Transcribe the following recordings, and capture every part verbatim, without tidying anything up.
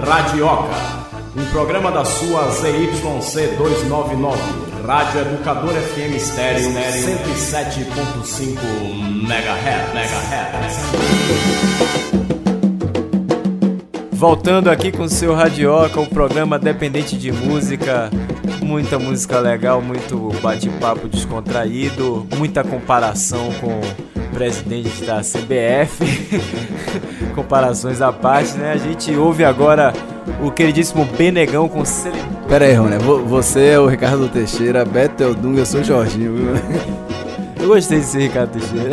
Radioca, um programa da sua Z Y C duzentos e noventa e nove, Rádio Educador F M Estéreo cento e sete ponto cinco megahertz. Voltando aqui com o seu Radioca, o programa dependente de música, muita música legal, muito bate-papo descontraído, muita comparação com o presidente da C B F, comparações à parte, né? A gente ouve agora o queridíssimo Benegão com Cele... Pera aí, Rony, você é o Ricardo Teixeira, Beto Eldunga, eu sou o Jorginho, viu? Eu gostei de ser Ricardo Teixeira.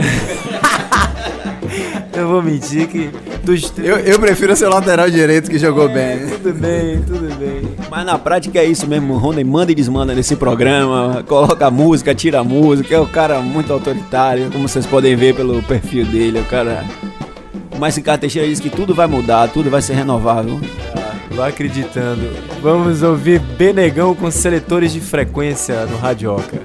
Eu vou mentir que... Dos... Eu, eu prefiro ser o lateral direito que jogou é, bem. Tudo bem, tudo bem. Mas na prática é isso mesmo, o Rony manda e desmanda nesse programa, coloca a música, tira a música, é um cara muito autoritário, como vocês podem ver pelo perfil dele, é o cara... Mas Ricardo Teixeira diz que tudo vai mudar, tudo vai ser renovável. Ah, tô acreditando. Vamos ouvir Benegão com seletores de frequência no Radioca.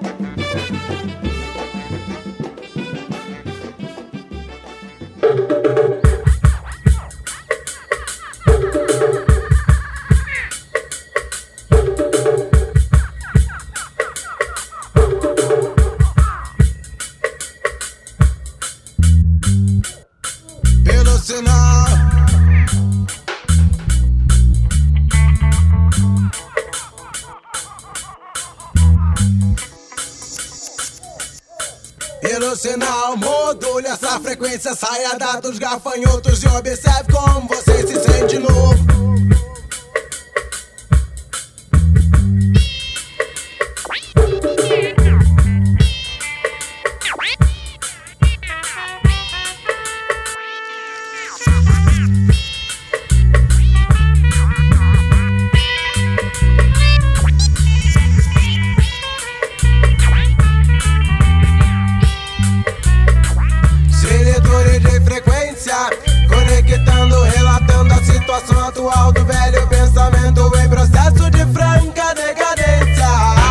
Pelo sinal, module essa frequência, saia da dos gafanhotos e observe como você se sente novo. Conectando, relatando a situação atual do velho pensamento em processo de franca decadência.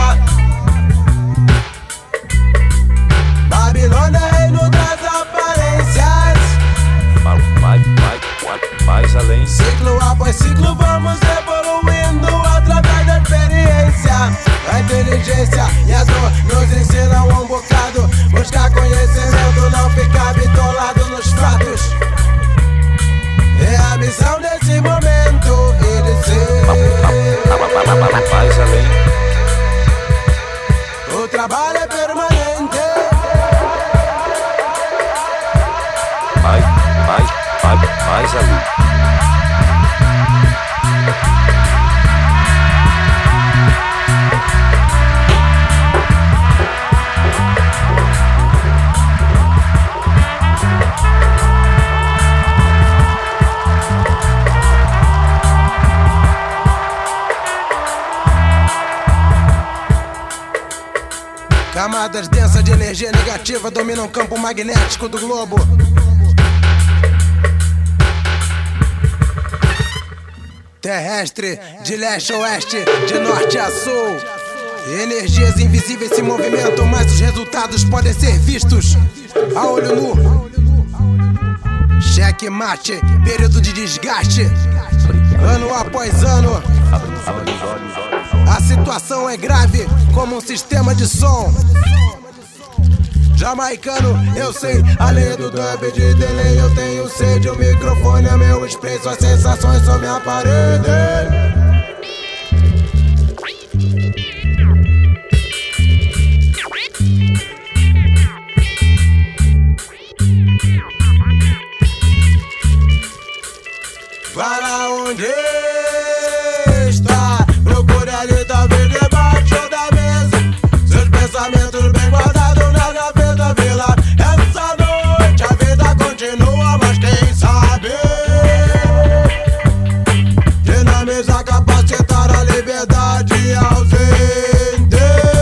Babilônia, reino das aparências. Mais, mais, mais além. Ciclo após ciclo vamos evoluindo através da experiência. A inteligência e a dor nos ensinam um bocado. Buscar conhecimento, não ficar bitolado nos fatos. É a missão desse momento e de ser mais além. O trabalho é permanente. Mais, mais, mais, mais além. Camadas densas de energia negativa dominam o campo magnético do globo. Terrestre, de leste a oeste, de norte a sul. Energias invisíveis se movimentam, mas os resultados podem ser vistos a olho nu. Cheque mate, período de desgaste, ano após ano. A situação é grave como um sistema de som. Jamaicano, eu sei, além do dub de delay, eu tenho sede. O microfone é meu expresso, as sensações são minha parede. Para onde está? Procure ali, talvez debaixo da mesa. Seus pensamentos bem guardados na gaveta, vila. Essa noite a vida continua, mas quem sabe dinamizar, capacitar a liberdade ausente.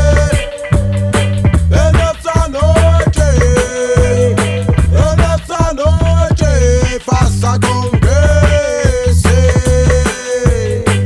E nessa noite, e nessa noite, faça com que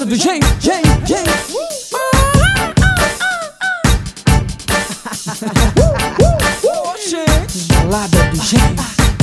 bolada do Gen, Gen, Gen. Bolada do Gen.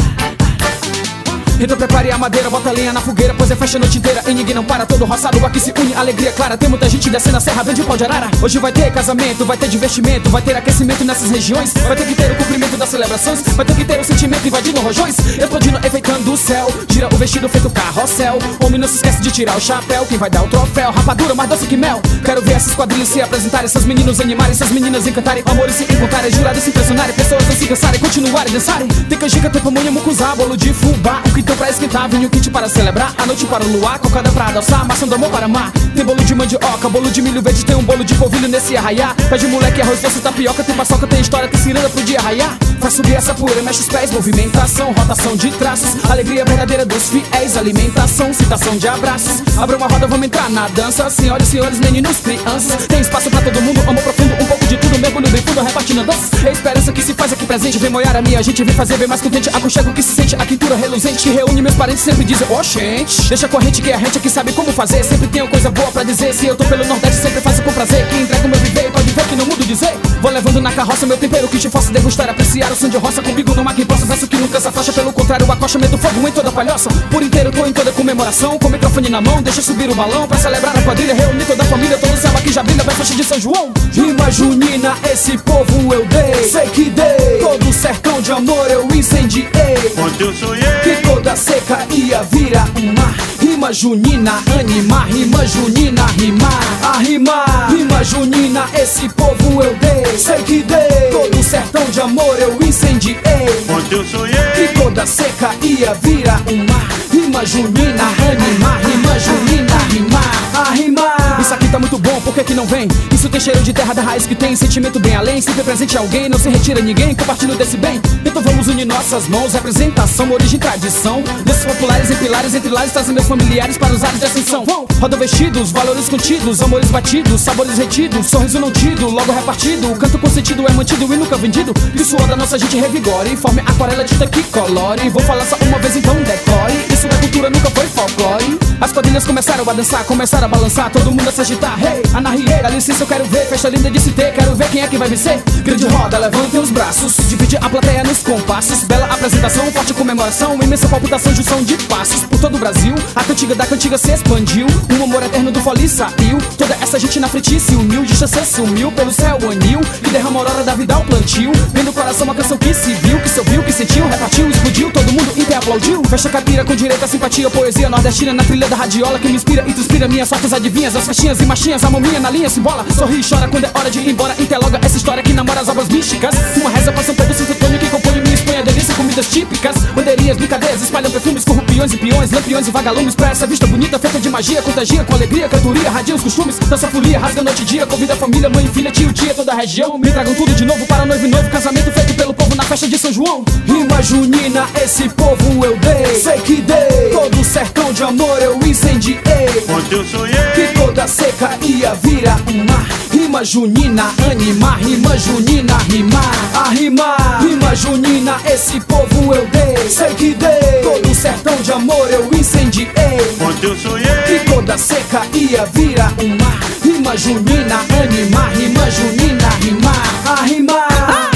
Então prepare a madeira, bota a lenha na fogueira, pois é festa a noite inteira e ninguém não para. Todo roçado aqui se une, alegria clara. Tem muita gente descendo a serra, vende pau de arara. Hoje vai ter casamento, vai ter divertimento, vai ter aquecimento nessas regiões. Vai ter que ter o cumprimento das celebrações, vai ter que ter o sentimento invadindo rojões, explodindo, enfeitando o céu. Gira o vestido feito carrossel, homem não se esquece de tirar o chapéu. Quem vai dar o troféu, rapadura mais doce que mel. Quero ver essas quadrilhas se apresentarem, essas meninos animarem, essas meninas encantarem, amores se encontrarem, jurados se impressionarem, pessoas não se cansarem, continuarem dançarem. Tem canjica, tem pamonha, mucuzá, bolo de fubá, o que então pra esquentar, vinho quente para celebrar, a noite para o luar, cocada pra adoçar, maçã do amor para amar. Tem bolo de mandioca, bolo de milho verde, tem um bolo de polvilho nesse arraiá. Pé de moleque, arroz doce, tapioca, tem paçoca, tem história, tem ciranda pro dia arraiar. Faz subir essa poeira, mexe os pés, movimentação, rotação de traços, alegria verdadeira dos fiéis, alimentação, citação de abraços. Abra uma roda, vamos entrar na dança, senhoras e senhores, meninos, crianças. Tem espaço pra todo mundo, amor profundo, um pouco de tudo, mergulho bem fundo, repartindo a dança. É a esperança que se faz aqui presente, vem molhar a minha gente, vem fazer bem mais contente, aconchego que se sente, a quintura reluzente que reúne meus parentes, sempre dizem, ó, oh, gente, deixa a corrente que a gente aqui sabe como fazer. Sempre tenho coisa boa pra dizer, se eu tô pelo Nordeste sempre faço com prazer. Que entrega o meu viver, pode ver que não mudo dizer. Vou levando na carroça meu tempero que te faça degustar, apreciar o som de roça. Comigo não há quem possa, verso que nunca se afasta, pelo contrário, acocha medo fogo em toda palhoça. Por inteiro tô em toda comemoração, com o microfone na mão, deixa subir o balão pra celebrar a quadrilha, reunir toda a família, todo o céu aqui já brilha pra festa de São João. Rima junina, esse povo eu dei, sei que dei, todo o sertão de amor eu incendiei. Onde eu sonhei que toda seca ia virar um mar. Rima junina, animar, rima junina, rimar, a rimar. Rima junina, esse povo eu dei, sei que dei, todo o sertão de amor eu incendiei. Onde eu sonhei que toda seca ia virar um mar. Rima junina, animar, rima junina, rimar, a rimar. Isso aqui tá muito bom, por que que não vem? Isso tem cheiro de terra da raiz que tem sentimento bem além. Sempre presente alguém, não se retira ninguém, compartilha desse bem. Então vamos unir nossas mãos, representação, origem, tradição. Desses populares em pilares, entre lares, trazem meus familiares para os ares de ascensão. Roda vestidos, valores contidos, amores batidos, sabores retidos, sorriso não tido, logo repartido. Canto com sentido é mantido e nunca vendido. Que o suor da nossa gente revigore, forme aquarela tinta que colore. Vou falar só uma vez então decore, isso é cultura, nunca foi folclore. As quadrilhas começaram a dançar, começaram a balançar, todo mundo a se agitar. Hey, anarriei, dá licença eu quero ver, festa linda de se ter, quero ver quem é que vai vencer. Grande roda, levantem os braços, divide a plateia nos compassos. Bela apresentação, forte comemoração, imensa palpitação, junção de passos. Por todo o Brasil, a cantiga da cantiga se expandiu, um amor eterno do fole saiu. Toda essa gente na frente se uniu, de chance sumiu, pelo céu anil, que derrama a aurora da vida ao plantio. Vem do coração uma canção que se viu, que se ouviu, que sentiu, repartiu, explodiu, todo mundo em pé aplaudiu. Festa caipira com direito a simpatia, poesia nordestina na trilha da radiola, que me inspira e transpira minhas sortes adivinhas, as festinhas e machinhas, a maminha na linha se bola, sorri e chora quando é hora de ir embora. Interloga essa história que namora as obras místicas, uma reza pra São Pedro, Santo Antônio, que compõe minha Espanha, delícia, comidas típicas, bandeirinhas, brincadeiras, espalham perfumes, corrupiões e peões, lampiões e vagalumes, pra essa vista bonita, feita de magia, contagia com alegria, cantoria, radia os costumes, dança folia, rasga noite e dia, convida a família, mãe, filha, tio, tia, toda a região, me tragam tudo de novo para noivo e noivo, casamento feito pelo povo na festa de São João. Rima junina, esse povo eu dei, sei que dei, todo o sertão de amor eu incendiei. Onde eu sonhei que toda seca ia virar um mar. Rima junina, animar, rima junina, rimar, a rimar. Rima junina, esse povo eu dei, sei que dei, todo o sertão de amor eu incendiei. Onde eu sonhei que toda seca ia virar um mar. Rima junina, animar, rima junina, rimar, a rimar.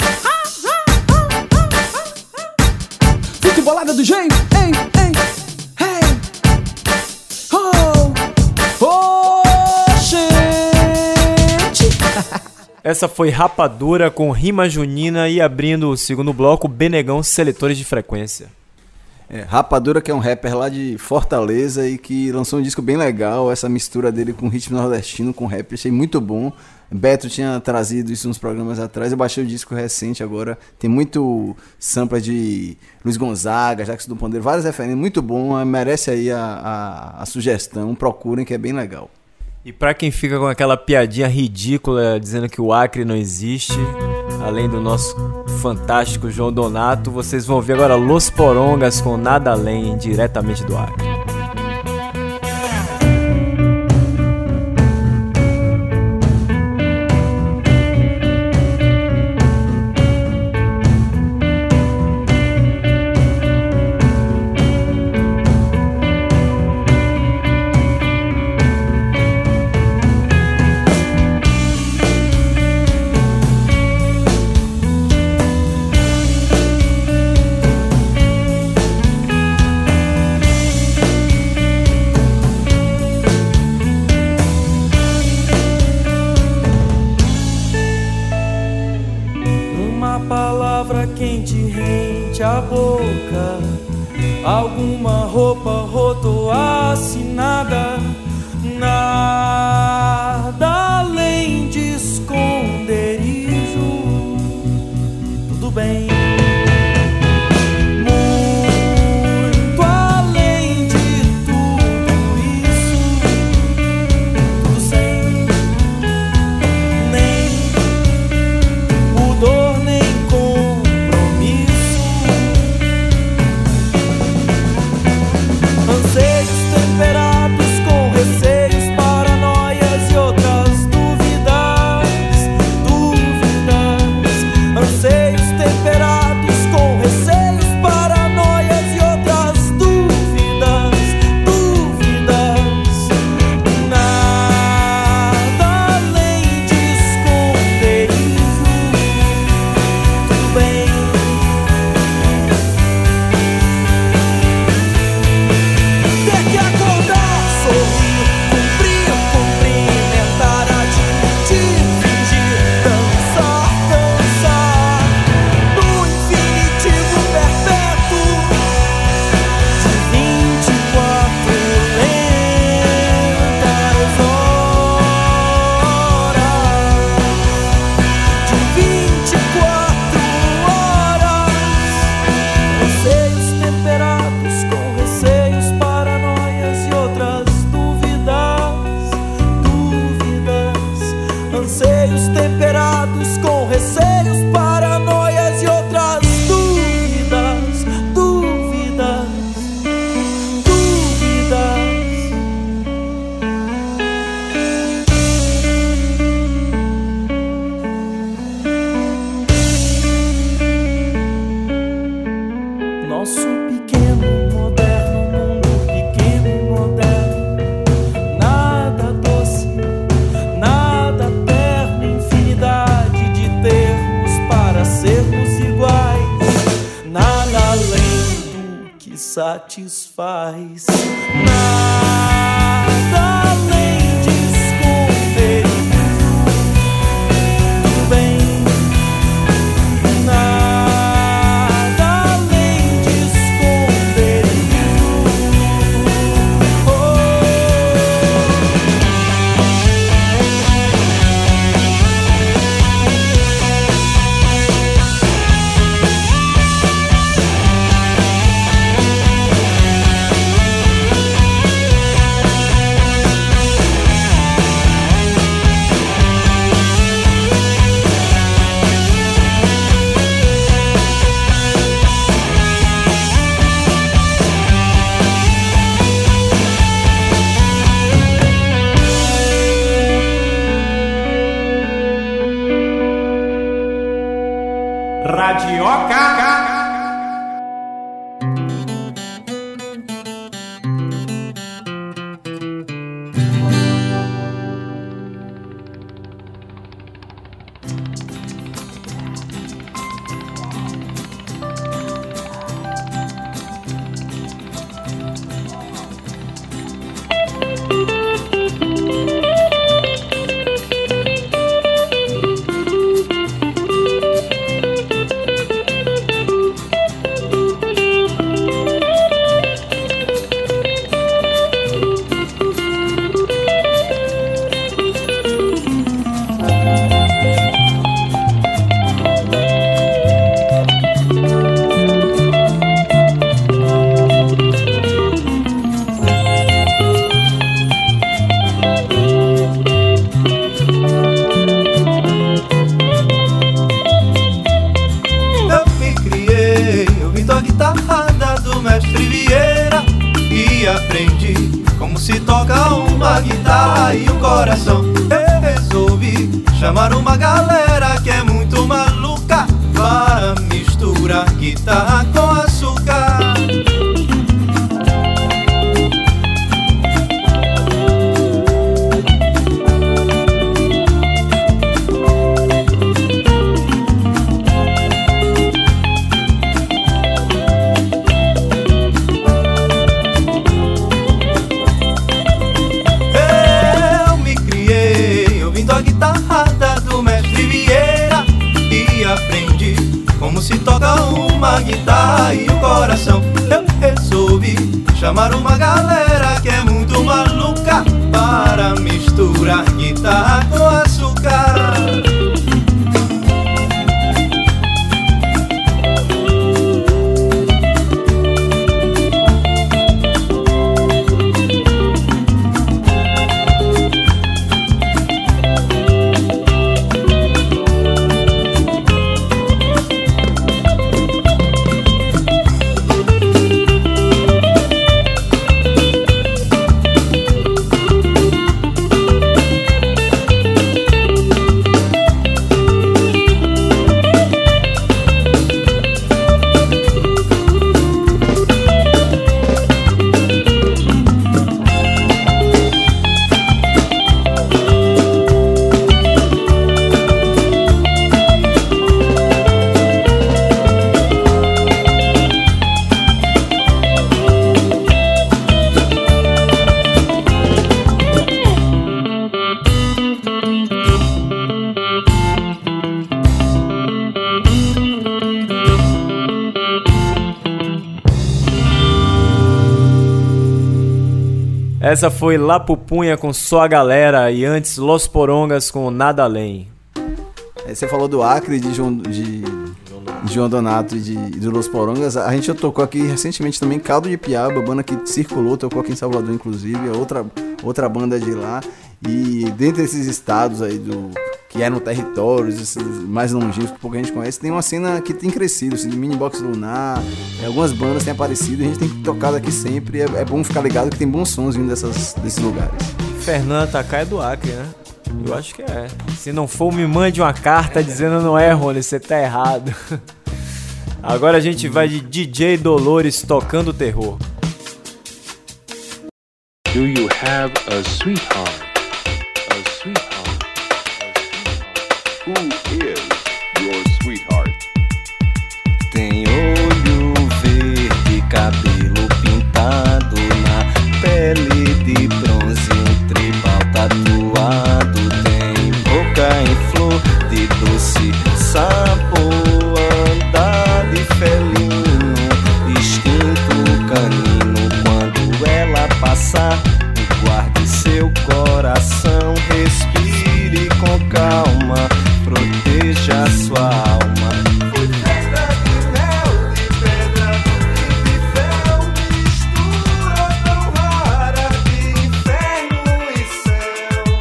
Fique bolada do jeito, ei, ei, hey. Oh, oh, gente. Essa foi Rapadura com Rima Junina e abrindo o segundo bloco, Benegão Seletores de Frequência. É, Rapadura, que é um rapper lá de Fortaleza e que lançou um disco bem legal, essa mistura dele com ritmo nordestino, com rap, achei muito bom. Beto tinha trazido isso uns programas atrás, eu baixei o disco recente agora, tem muito sampler de Luiz Gonzaga, Jackson do Pandeiro, várias referências, muito bom, merece aí a, a, a sugestão, procurem que é bem legal. E pra quem fica com aquela piadinha ridícula dizendo que o Acre não existe, além do nosso fantástico João Donato, vocês vão ouvir agora Los Porongas com Nada Além, diretamente do Acre. Alguma palavra quente rente a boca, alguma roupa rota assinada, nada além de esconderijo. Tudo bem. Satisfaz nada além de esconder. Tudo bem, nada além de esconder. Oh. Radioca. Chamar uma galera que é muito maluca para misturar guitarra com açúcar. Eu me criei ouvindo a guitarrada do mestre Vieira como se toca uma guitarra e o coração. Eu resolvi chamar uma galera que é muito maluca para misturar guitarra com açúcar. Essa foi La Pupunha com Sua Galera e antes Los Porongas com Nada Além. Você falou do Acre, de João, de, de João Donato e de, de Los Porongas. A gente já tocou aqui recentemente também Caldo de Piaba, banda que circulou, tocou aqui em Salvador inclusive, outra, outra banda de lá. E dentre esses estados aí do, que eram territórios esses mais longínquos que pouca gente conhece, tem uma cena que tem crescido, assim, de Mini Box Lunar, algumas bandas têm aparecido, a gente tem tocado aqui sempre, é, é bom ficar ligado que tem bons sons vindo dessas, desses lugares. Fernanda Takai é do Acre, né? Eu acho que é. Se não for, me mande uma carta dizendo não é, Rony, você tá errado. Agora a gente vai de D J Dolores tocando terror. Do you have a sweetheart? A sweetheart? Who is your sweetheart? Tem olho verde, cabelo pintado, na pele de bronze, um tribal tatuado. Tem boca em flor de doce sabor, andar de felino, instinto canino. Quando ela passar, guarde seu coração, respire com calma, proteja sua alma. Foi festa de mel, de pedra e de fel, mistura tão rara de inferno e céu.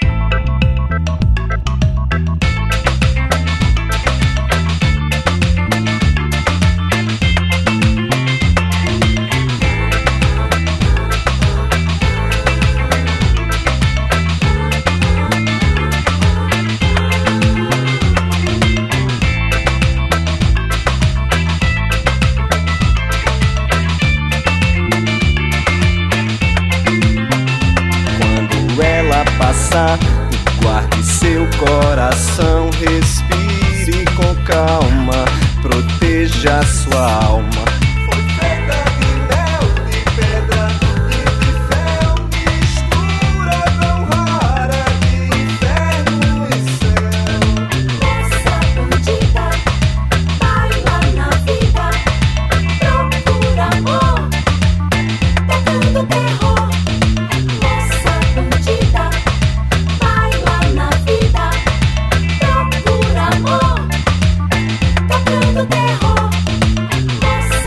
Guarde seu coração, respire com calma, proteja sua alma. Foi feita de mel, de pedra e de fel, mistura tão rara de inferno e céu. Moça bandida, baila na vida, procura amor, tocando terror. Moça bandida, baila na vida, procura amor, tocando terror. Moça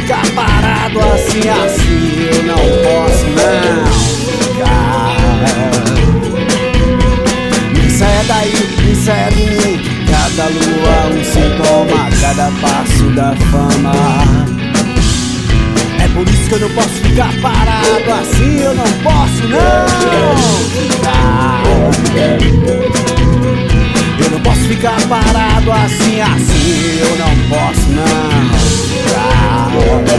ficar parado assim, assim eu não posso não ficar. Me saia daí, me saia de mim. Cada lua um sintoma, cada passo da fama. É por isso que eu não posso ficar parado assim, eu não posso não ficar. Eu não posso ficar parado assim, assim eu não posso não ficar.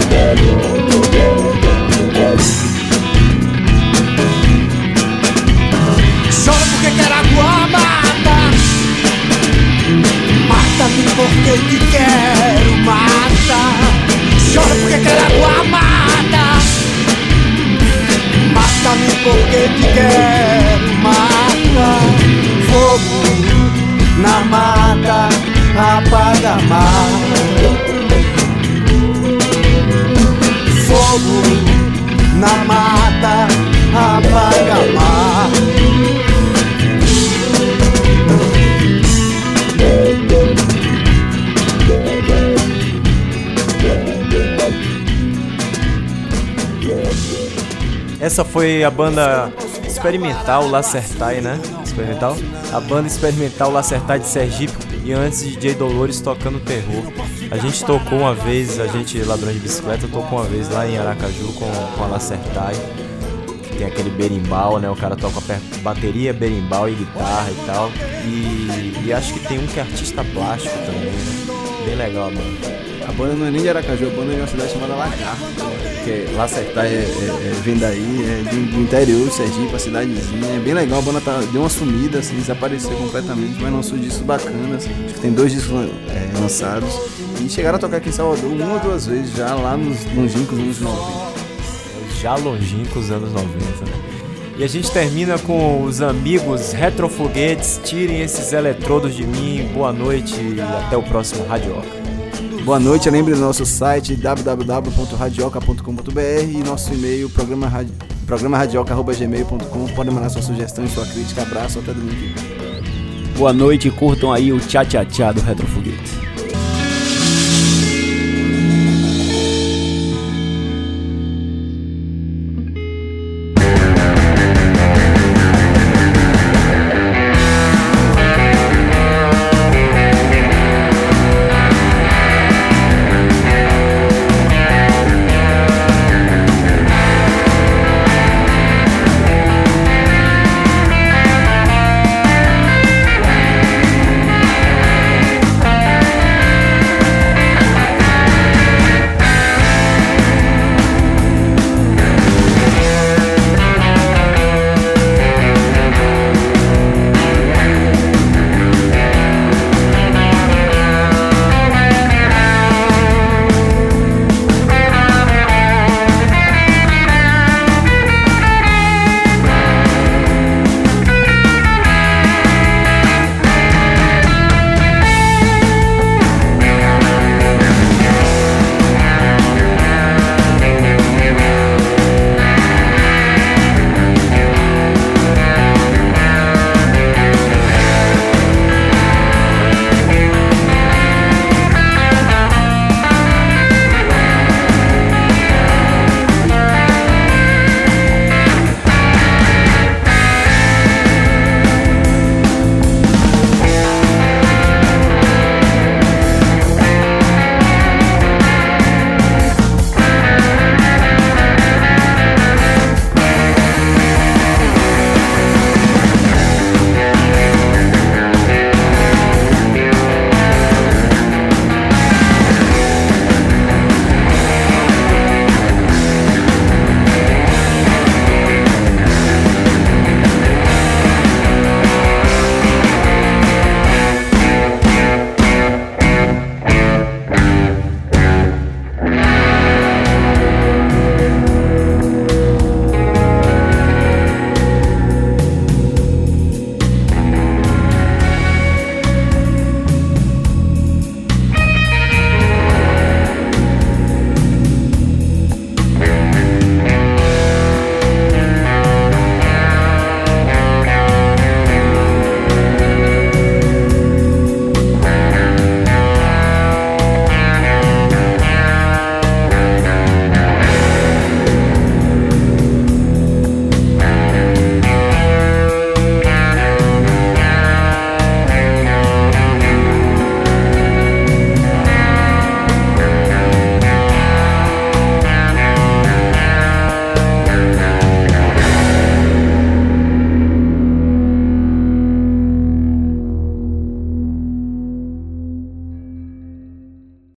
Choro porque quero água, mata. Mata-me porque te quero, mata. Choro porque quero água, mata. Mata-me porque te quero, mata. Fogo na mata, apaga a mar. Fogo na mata, apaga a mar. Essa foi a banda experimental Lacertai, né? Experimental? A banda experimental Lacertai de Sergipe. E antes D J Dolores tocando terror. A gente tocou uma vez, a gente, Ladrões de Bicicleta, tocou uma vez lá em Aracaju com, com a Lacertai. Tem aquele berimbau, né? O cara toca bateria, berimbau e guitarra e tal. E, e acho que tem um que é artista plástico também, né? Bem legal a banda. A banda não é nem de Aracaju, a banda é de uma cidade chamada Lagarto. Que Lacertai é, é, é, vem daí, é do, do interior de Sergipe, a cidadezinha. É bem legal, a banda tá, deu uma sumida, assim, desapareceu completamente, mas lançou discos bacanas. Acho que tem dois discos é, lançados. E chegaram a tocar aqui em Salvador uma ou duas vezes já, lá nos longínquos anos noventa. Já longínquos anos noventa, né? E a gente termina com os amigos Retrofoguetes. Tirem esses eletrodos de mim. Boa noite e até o próximo Radioca. Boa noite, lembre do nosso site w w w ponto radioca ponto com ponto b r e nosso e-mail programa radi... programa radioca arroba gmail ponto com. Podem mandar sua sugestão e sua crítica. Abraço, até domingo. Boa noite, curtam aí o tchá tchá tchá do Retrofoguete.